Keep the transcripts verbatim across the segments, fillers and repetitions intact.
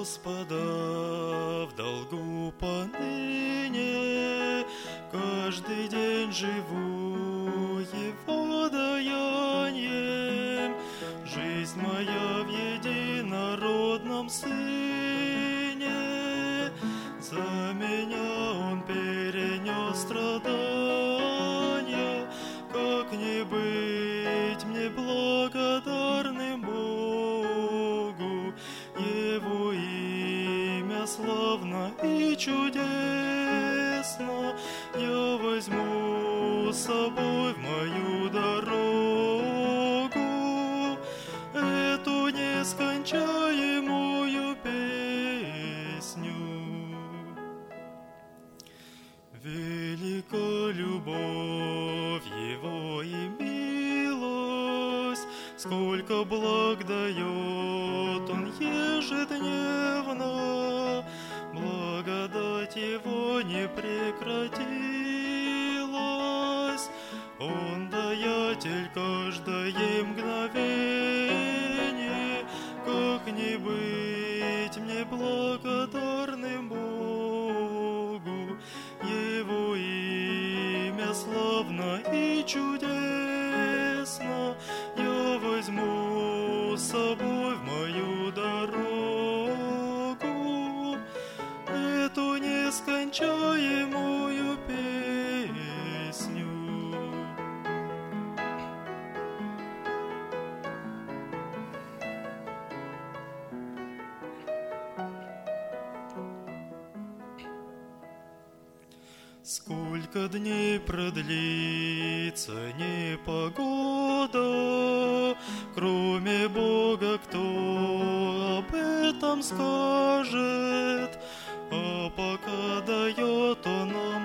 Господа в долгу поныне, каждый день живу Его даянием. Жизнь моя в единородном Сыне, за меня Он перенес страдания. Как не быть мне благодарным Богу? Его имя славно и чудесно. Я возьму с собой в мою дорогу эту нескончаемую песню. Велика любовь Его и милость, сколько благ дает Он ежедневно. Благодать Его не прекратилась, Он даятель каждое мгновение. Как не быть мне благодарным Богу? Его имя славно и чудесно. Я возьму с собой в мою дорогу эту нескончаемую песню. Сколько дней продлится непогода, кроме Бога кто об этом скажет? А пока дает Он нам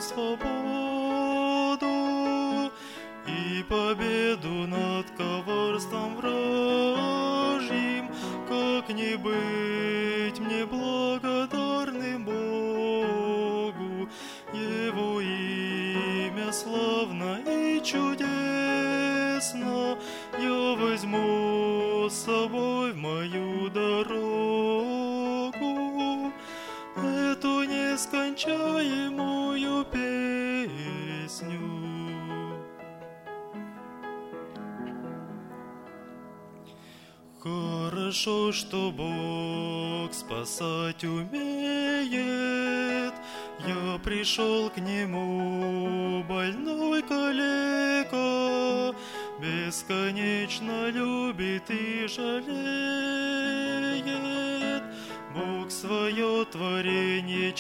свободу и победу над коварством вражьим, как не быть мне благодарным Богу? Его имя славно и чудесно. Я возьму с собой в мою дорогу эту нескончаемую песню. Хорошо, что Бог спасать умеет. Я пришел к Нему, больной калека, бесконечно любит и жалеет. Бог свое творение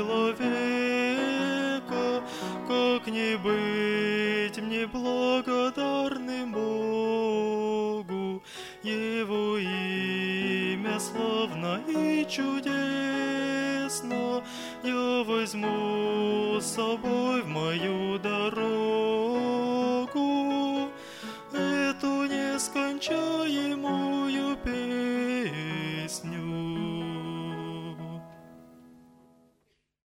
человека, как не быть мне благодарным Богу? Его имя славно и чудесно. Я возьму с собой в мою дорогу